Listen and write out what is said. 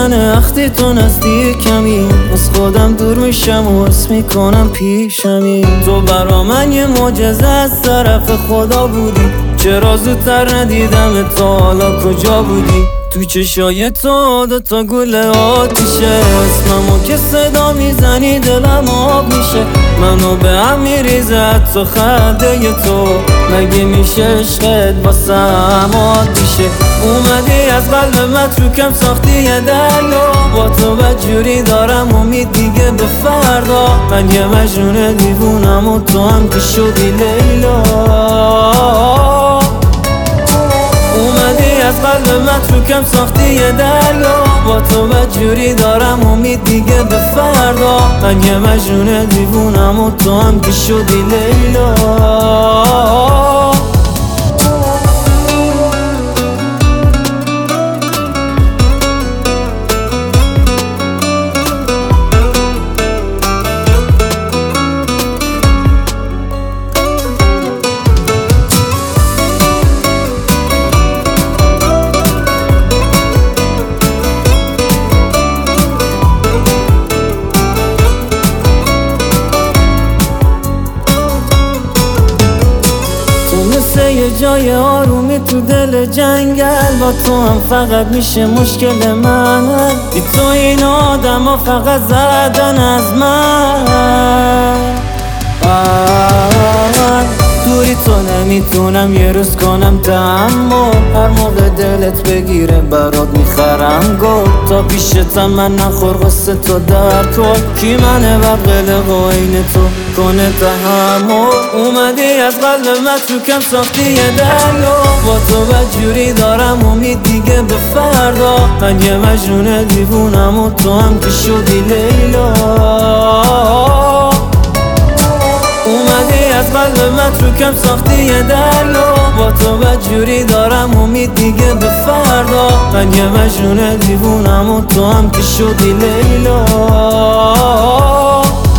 میزنه وقتی تو نزدیکمی، از خودم دور میشم و حس میکنم پیشمی. تو برا من یه معجزه از طرف خدا بودی، چرا زودتر ندیدم تا حالا کجا بودی؟ تو چشای تو دوتا گل آتیشه، اسممو که صدا میزنی دلم آب میشه. منو به هم میریزه حتی خنده تو، مگه میشه عشقت واسم آتیشه؟ اومدی از قلب متروکم ساختی یه دریا، با تو بدجوری دارم امید دیگه به فردا. من یه مجنون دیوونم و تو هم که شدی لیلا. از قلب متروکم ساختی یه دریا، با تو بدجوری دارم امید دیگه به فردا. من یه مجنون دیوونم و تو هم که شدی لیلا. یه جای آرومی تو دل جنگل، با تو هم فقط میشه مشکل من. بی تو این آدم ها فقط زدن از من. دوری تو نمیتونم یه روز کنم تحمل، هر موقع دلت بگیره برات میخرم گل. تا پیشتم من نخور قصه تو در کل، کی منه بقل قاین تو کنه تحمل. اومدی از قلب متروکم ساختی یه دریا، با تو بدجوری دارم امید دیگه به فردا. من یه مجنون دیوونم و تو هم که شدی لیلا. از قلب متروکم ساختی یه دریا، با تو بدجوری دارم امید دیگه به فردا. من یه مجنون دیوونم و تو هم که شدی لیلا.